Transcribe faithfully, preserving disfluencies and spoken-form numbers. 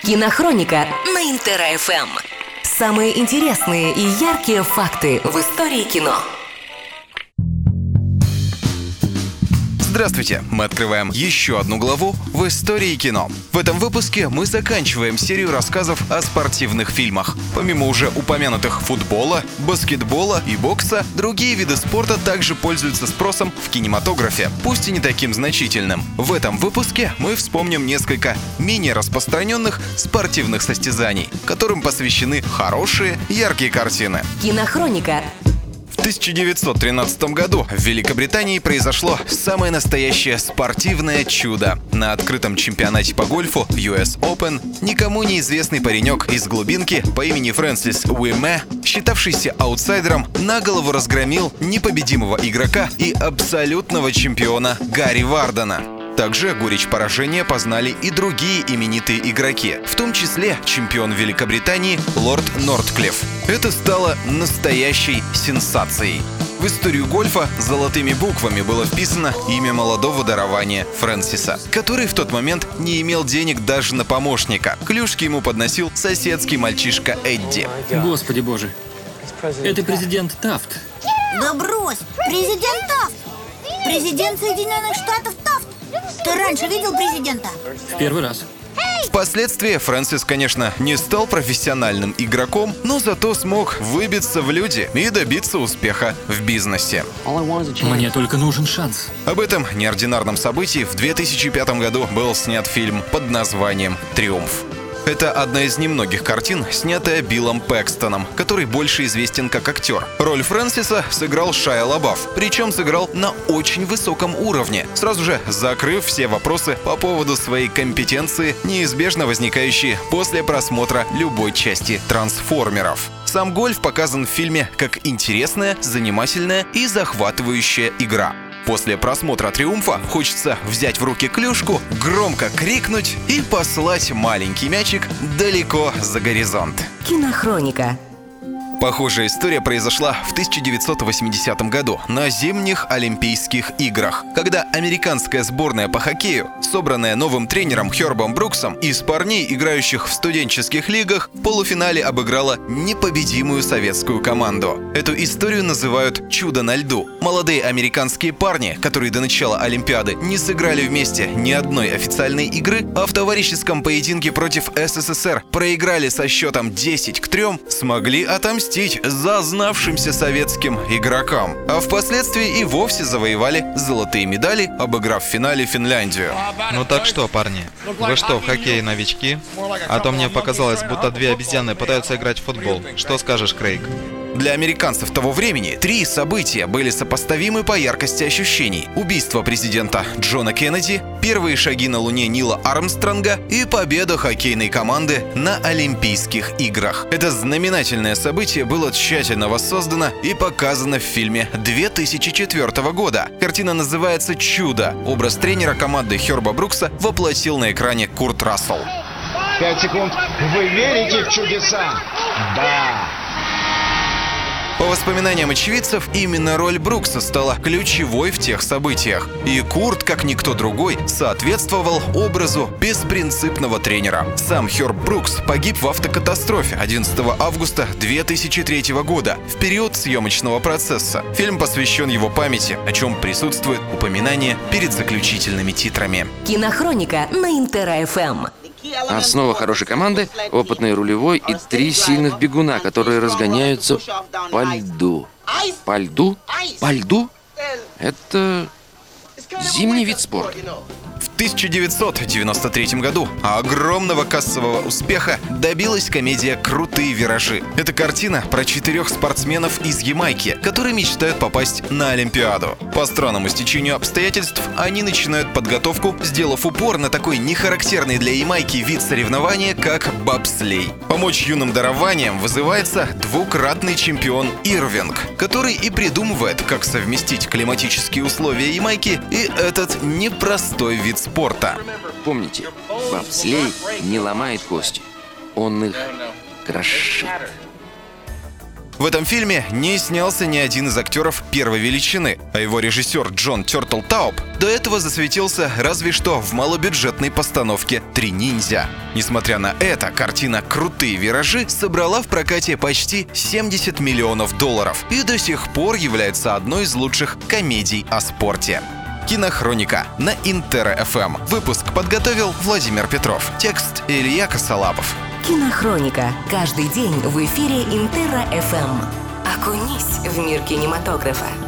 Кинохроника на Интер-эф эм. Самые интересные и яркие факты в истории кино. Здравствуйте! Мы открываем еще одну главу в истории кино. В этом выпуске мы заканчиваем серию рассказов о спортивных фильмах. Помимо уже упомянутых футбола, баскетбола и бокса, другие виды спорта также пользуются спросом в кинематографе, пусть и не таким значительным. В этом выпуске мы вспомним несколько менее распространенных спортивных состязаний, которым посвящены хорошие, яркие картины. Кинохроника. В тысяча девятьсот тринадцатом году в Великобритании произошло самое настоящее спортивное чудо. На открытом чемпионате по гольфу ю эс Open никому неизвестный паренек из глубинки по имени Фрэнсис Уиме, считавшийся аутсайдером, на голову разгромил непобедимого игрока и абсолютного чемпиона Гарри Вардена. Также горечь поражения познали и другие именитые игроки, в том числе чемпион Великобритании лорд Нортклифф. Это стало настоящей сенсацией. В историю гольфа золотыми буквами было вписано имя молодого дарования Фрэнсиса, который в тот момент не имел денег даже на помощника. Клюшки ему подносил соседский мальчишка Эдди. Господи боже, это президент Тафт. Да брось, президент Тафт! Президент Соединенных Штатов Тафт! Ты раньше видел президента? В первый раз. Впоследствии Фрэнсис, конечно, не стал профессиональным игроком, но зато смог выбиться в люди и добиться успеха в бизнесе. Мне только нужен шанс. Об этом неординарном событии в две тысячи пятом году был снят фильм под названием «Триумф». Это одна из немногих картин, снятая Биллом Пэкстоном, который больше известен как актер. Роль Фрэнсиса сыграл Шайа Лабаф, причем сыграл на очень высоком уровне, сразу же закрыв все вопросы по поводу своей компетенции, неизбежно возникающие после просмотра любой части «Трансформеров». Сам гольф показан в фильме как интересная, занимательная и захватывающая игра. После просмотра «Триумфа» хочется взять в руки клюшку, громко крикнуть и послать маленький мячик далеко за горизонт. Кинохроника. Похожая история произошла в тысяча девятьсот восьмидесятом году на зимних Олимпийских играх, когда американская сборная по хоккею, собранная новым тренером Хербом Бруксом, из парней, играющих в студенческих лигах, в полуфинале обыграла непобедимую советскую команду. Эту историю называют «чудо на льду». Молодые американские парни, которые до начала Олимпиады не сыграли вместе ни одной официальной игры, а в товарищеском поединке против эс эс эс эр проиграли со счетом десять к трем, смогли отомстить зазнавшимся советским игрокам, а впоследствии и вовсе завоевали золотые медали, обыграв в финале Финляндию. Ну так что, парни, вы что, в хоккее новички? А то мне показалось, будто две обезьяны пытаются играть в футбол. Что скажешь, Крейг? Для американцев того времени три события были сопоставимы по яркости ощущений: убийство президента Джона Кеннеди, первые шаги на Луне Нила Армстронга и победа хоккейной команды на Олимпийских играх. Это знаменательное событие было тщательно воссоздано и показано в фильме две тысячи четвёртого года. Картина называется «Чудо». Образ тренера команды Херба Брукса воплотил на экране Курт Рассел. Пять секунд. Вы верите в чудеса? Да. По воспоминаниям очевидцев, именно роль Брукса стала ключевой в тех событиях. И Курт, как никто другой, соответствовал образу беспринципного тренера. Сам Херб Брукс погиб в автокатастрофе одиннадцатого августа две тысячи третьего года, в период съемочного процесса. Фильм посвящен его памяти, о чем присутствует упоминание перед заключительными титрами. Кинохроника на Интер-эф эм. Основа хорошей команды – опытный рулевой и три сильных бегуна, которые разгоняются по льду. По льду? По льду? Это зимний вид спорта. В тысяча девятьсот девяносто третьем году огромного кассового успеха добилась комедия «Крутые виражи». Это картина про четырех спортсменов из Ямайки, которые мечтают попасть на Олимпиаду. По странному стечению обстоятельств они начинают подготовку, сделав упор на такой нехарактерный для Ямайки вид соревнования, как бобслей. Помочь юным дарованиям вызывается двукратный чемпион Ирвинг, который и придумывает, как совместить климатические условия Ямайки и этот непростой вид спорта. Помните, бобслей не ломает кости, он их крошит. В этом фильме не снялся ни один из актеров первой величины, а его режиссер Джон Тёртлтауп до этого засветился разве что в малобюджетной постановке «Три ниндзя». Несмотря на это, картина «Крутые виражи» собрала в прокате почти семьдесят миллионов долларов и до сих пор является одной из лучших комедий о спорте. Кинохроника на Интер-эф эм. Выпуск подготовил Владимир Петров. Текст Илья Косолапов. Кинохроника. Каждый день в эфире Интер-эф эм. Окунись в мир кинематографа.